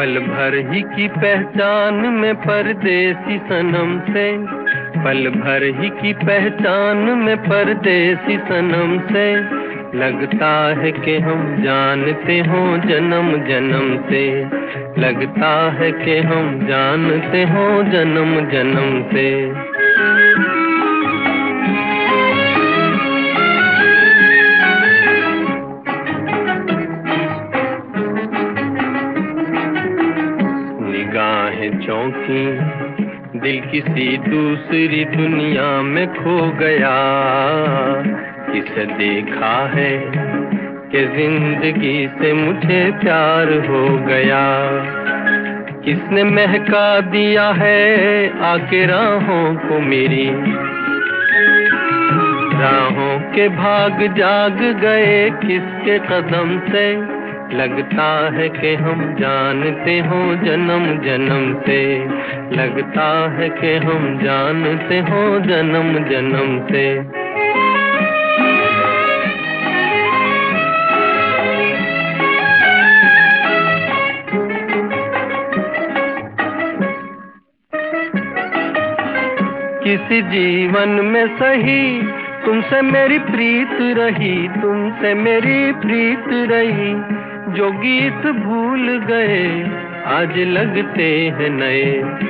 पल भर ही की पहचान में परदेसी सनम से, पल भर ही की पहचान में परदेसी सनम से, लगता है कि हम जानते हो जन्म जन्म से, लगता है कि हम जानते हो जन्म जन्म से। निगाहें चौंकी, दिल किसी दूसरी दुनिया में खो गया। किसे देखा है कि जिंदगी से मुझे प्यार हो गया। किसने महका दिया है आके राहों को मेरी, राहों के भाग जाग गए किसके कदम से, लगता है कि हम जानते हो जन्म जन्म से, लगता है कि हम जानते हो जन्म जन्म से। किसी जीवन में सही तुमसे मेरी प्रीत रही, तुमसे मेरी प्रीत रही। जो गीत भूल गए आज लगते हैं नए,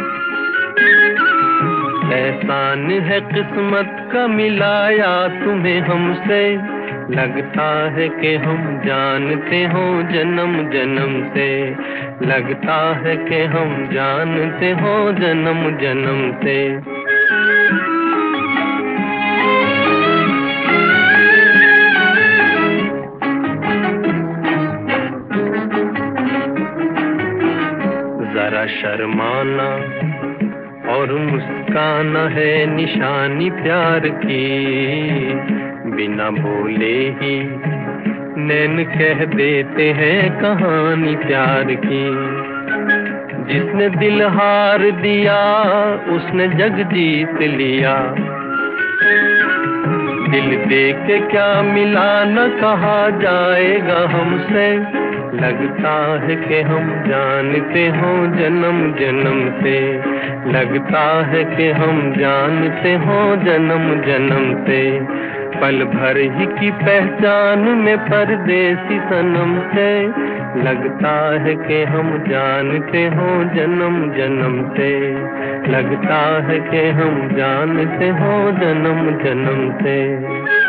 एहसान है किस्मत का मिलाया तुम्हें हमसे, लगता है कि हम जानते हो जन्म जन्म से, लगता है कि हम जानते हो जन्म जन्म से। जरा शर्माना और मुस्काना है निशानी प्यार की, बिना बोले ही नैन कह देते हैं कहानी प्यार की। जिसने दिल हार दिया उसने जग जीत लिया, दिल दे के क्या मिला न कहा जाएगा हमसे, लगता है कि हम जानते हो जन्म जन्म से, लगता है कि हम जानते हो जन्म जन्म से। पल भर ही की पहचान में परदेसी सनम से, लगता है कि हम जानते हो जन्म जन्म से, लगता है कि हम जानते हो जन्म जन्म से।